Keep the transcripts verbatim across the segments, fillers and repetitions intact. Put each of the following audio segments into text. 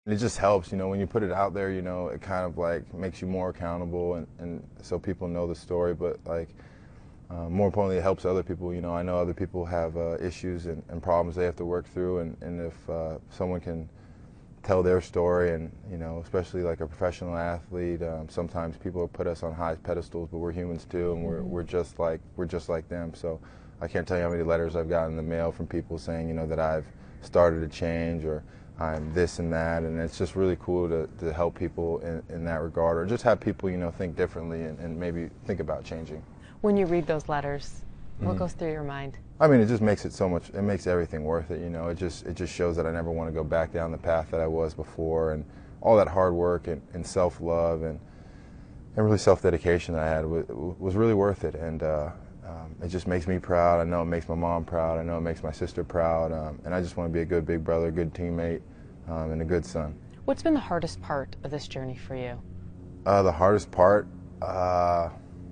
And it just helps, you know, when you put it out there, you know, it kind of like makes you more accountable, and, and so people know the story, but like uh, more importantly, it helps other people. You know, I know other people have uh, issues and, and problems they have to work through, and, and if uh, someone can tell their story, and, you know, especially like a professional athlete, um, sometimes people put us on high pedestals, but we're humans too, and we're, we're just like, we're just like them. So I can't tell you how many letters I've gotten in the mail from people saying, you know, that I've started to change, or I'm this and that, and it's just really cool to, to help people in, in that regard, or just have people, you know, think differently and, and maybe think about changing. When you read those letters, what Mm-hmm. goes through your mind? I mean, it just makes it so much, it makes everything worth it, you know. It just, it just shows that I never want to go back down the path that I was before, and all that hard work and, and self-love and, and really self-dedication that I had was, was really worth it, and uh, um, it just makes me proud. I know it makes my mom proud. I know it makes my sister proud, um, and I just want to be a good big brother, a good teammate, um, and a good son. What's been the hardest part of this journey for you? Uh, the hardest part, uh,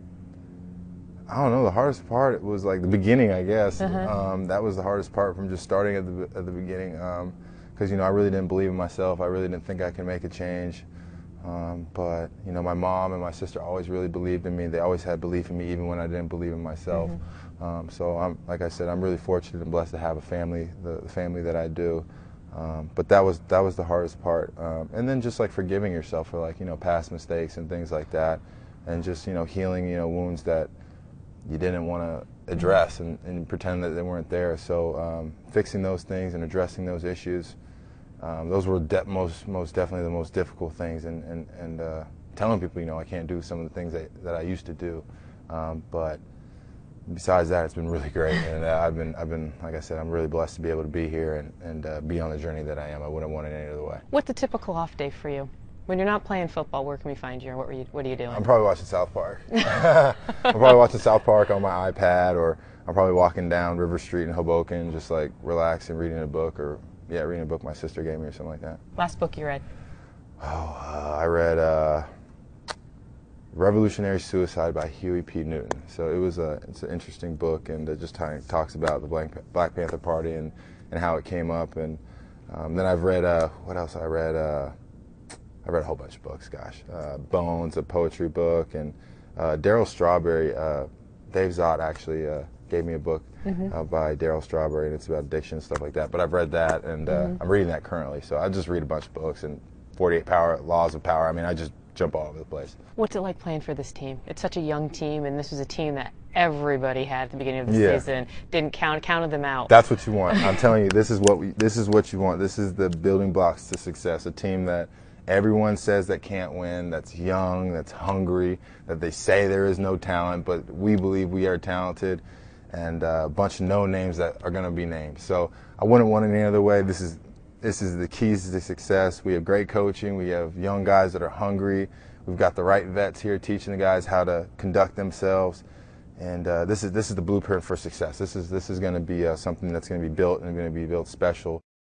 I don't know. The hardest part was like the beginning, I guess. Uh-huh. Um, that was the hardest part from just starting at the at the beginning, because um, you know I really didn't believe in myself. I really didn't think I could make a change. Um, but you know, my mom and my sister always really believed in me. They always had belief in me, even when I didn't believe in myself. Mm-hmm. um, so I'm, like I said, I'm really fortunate and blessed to have a family, the, the family that I do. Um, but that was that was the hardest part. Um, and then just like forgiving yourself for like you know past mistakes and things like that, and just you know healing you know wounds that you didn't want to address, and, and pretend that they weren't there. So um, fixing those things and addressing those issues, um, those were de most most definitely the most difficult things. And and, and uh, telling people, you know, I can't do some of the things that, that I used to do. Um, but besides that, it's been really great. And uh, I've been I've been like I said, I'm really blessed to be able to be here and and uh, be on the journey that I am. I wouldn't want it any other way. What's a typical off day for you? When you're not playing football, where can we find you, or what, were you, what are you doing? I'm probably watching South Park. I'm probably watching South Park on my iPad, or I'm probably walking down River Street in Hoboken, just like relaxing, reading a book, or yeah, reading a book my sister gave me or something like that. Last book you read? Oh, uh, I read uh, Revolutionary Suicide by Huey P. Newton. So it was a, it's an interesting book, and it just kind of talks about the Black Panther Party and, and how it came up. And um, then I've read, uh, what else I read? Uh, I read a whole bunch of books, gosh. Uh, Bones, a poetry book, and uh, Darryl Strawberry, uh, Dave Zott actually uh, gave me a book mm-hmm. uh, by Darryl Strawberry, and it's about addiction and stuff like that. But I've read that, and uh, mm-hmm. I'm reading that currently. So I just read a bunch of books, and forty-eight Power, Laws of Power. I mean, I just jump all over the place. What's it like playing for this team? It's such a young team, and this was a team that everybody had at the beginning of the yeah. season. Didn't count, counted them out. That's what you want. I'm telling you, this is what we, this is what you want. This is the building blocks to success. A team that everyone says that can't win, that's young, that's hungry, that they say there is no talent, but we believe we are talented, and uh, a bunch of no names that are going to be named. So I wouldn't want it any other way. This is this is the keys to success. We have great coaching. We have young guys that are hungry. We've got the right vets here teaching the guys how to conduct themselves, and uh, this is this is the blueprint for success. This is this is going to be uh, something that's going to be built and going to be built special.